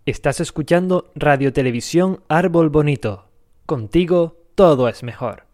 Estás escuchando Radio Televisión Árbol Bonito. Contigo todo es mejor.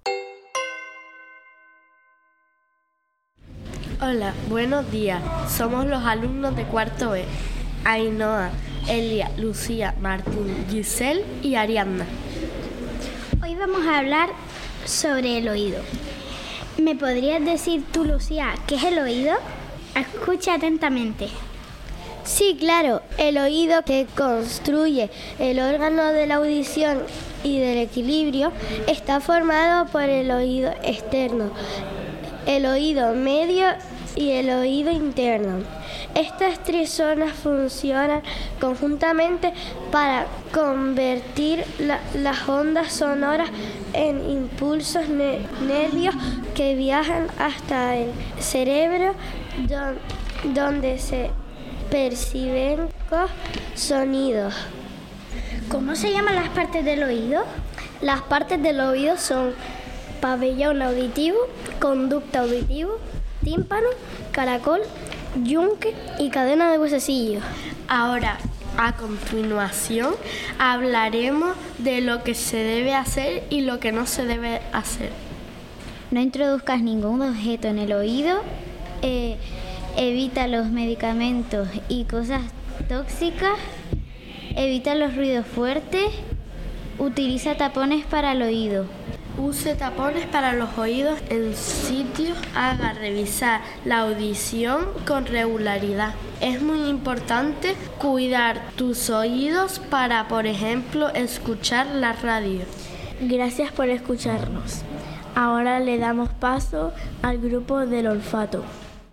Hola, buenos días. Somos los alumnos de cuarto B. Ainhoa, Elia, Lucía, Martín, Giselle y Ariadna. Hoy vamos a hablar sobre el oído. ¿Me podrías decir tú, Lucía, qué es el oído? Escucha atentamente. Sí, claro, el oído que construye el órgano de la audición y del equilibrio está formado por el oído externo, el oído medio y el oído interno. Estas tres zonas funcionan conjuntamente para convertir las ondas sonoras en impulsos nervios que viajan hasta el cerebro, donde se perciben los sonidos. ¿Cómo se llaman las partes del oído? Las partes del oído son pabellón auditivo, conducto auditivo, tímpano, caracol, yunque y cadena de huesecillos. Ahora, a continuación, hablaremos de lo que se debe hacer y lo que no se debe hacer. No introduzcas ningún objeto en el oído. Evita los medicamentos y cosas tóxicas. Evita los ruidos fuertes. Utiliza tapones para el oído. Use tapones para los oídos en sitios. Haga revisar la audición con regularidad. Es muy importante cuidar tus oídos para, por ejemplo, escuchar la radio. Gracias por escucharnos. Ahora le damos paso al grupo del olfato.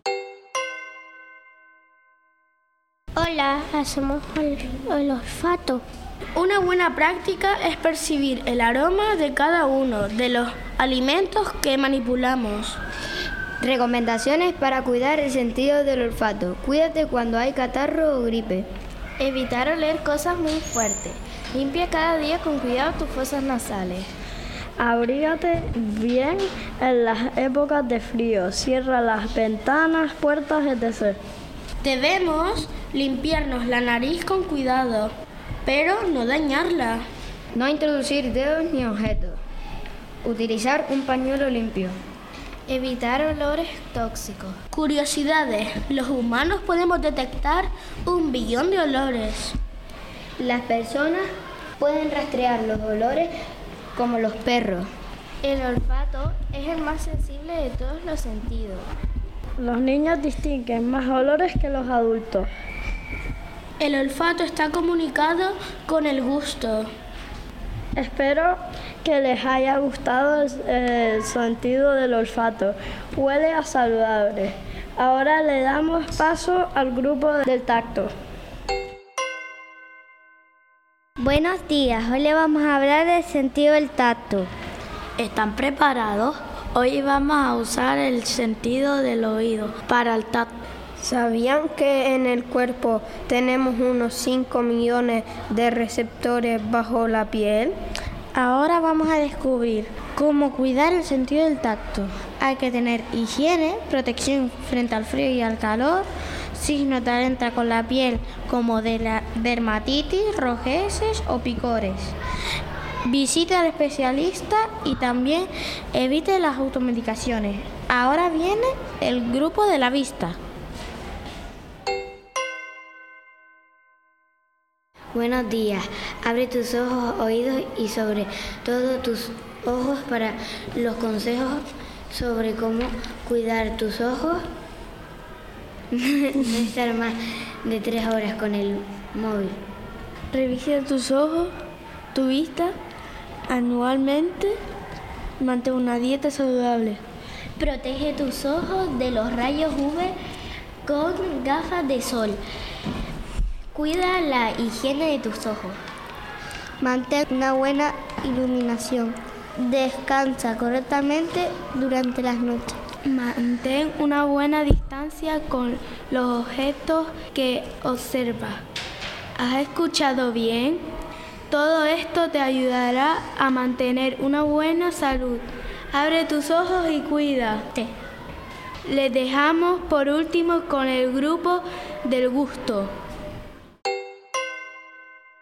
Hola, hacemos el olfato. Una buena práctica es percibir el aroma de cada uno de los alimentos que manipulamos. Recomendaciones para cuidar el sentido del olfato. Cuídate cuando hay catarro o gripe. Evitar oler cosas muy fuertes. Limpia cada día con cuidado tus fosas nasales. Abrígate bien en las épocas de frío. Cierra las ventanas, puertas, etc. Debemos limpiarnos la nariz con cuidado, pero no dañarla. No introducir dedos ni objetos. Utilizar un pañuelo limpio. Evitar olores tóxicos. Curiosidades. Los humanos podemos detectar 1 billón de olores. Las personas pueden rastrear los olores como los perros. El olfato es el más sensible de todos los sentidos. Los niños distinguen más olores que los adultos. El olfato está comunicado con el gusto. Espero que les haya gustado el sentido del olfato. Huele a saludable. Ahora le damos paso al grupo del tacto. Buenos días, hoy le vamos a hablar del sentido del tacto. ¿Están preparados? Hoy vamos a usar el sentido del oído para el tacto. ¿Sabían que en el cuerpo tenemos unos 5 millones de receptores bajo la piel? Ahora vamos a descubrir cómo cuidar el sentido del tacto. Hay que tener higiene, protección frente al frío y al calor, signos de alerta con la piel como de la dermatitis, rojeces o picores. Visite al especialista y también evite las automedicaciones. Ahora viene el grupo de la vista. Buenos días. Abre tus ojos, oídos y sobre todo tus ojos para los consejos sobre cómo cuidar tus ojos. No estar más de 3 horas con el móvil. Revisa tus ojos, tu vista anualmente. Mantén una dieta saludable. Protege tus ojos de los rayos UV con gafas de sol. Cuida la higiene de tus ojos. Mantén una buena iluminación. Descansa correctamente durante las noches. Mantén una buena distancia con los objetos que observas. ¿Has escuchado bien? Todo esto te ayudará a mantener una buena salud. Abre tus ojos y cuídate. Les dejamos por último con el grupo del gusto.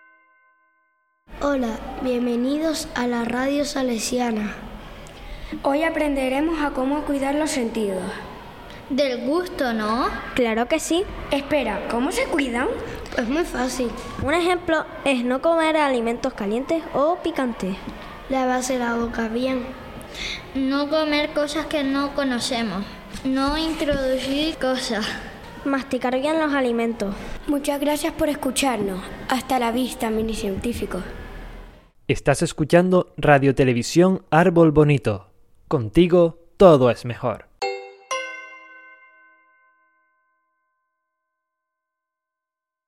Hola, bienvenidos a la Radio Salesiana. Hoy aprenderemos a cómo cuidar los sentidos. Del gusto, ¿no? Claro que sí. Espera, ¿cómo se cuidan? Pues muy fácil. Un ejemplo es no comer alimentos calientes o picantes. Lavarse la boca bien. No comer cosas que no conocemos. No introducir cosas. Masticar bien los alimentos. Muchas gracias por escucharnos. Hasta la vista, mini científicos. Estás escuchando Radio Televisión Árbol Bonito. Contigo todo es mejor.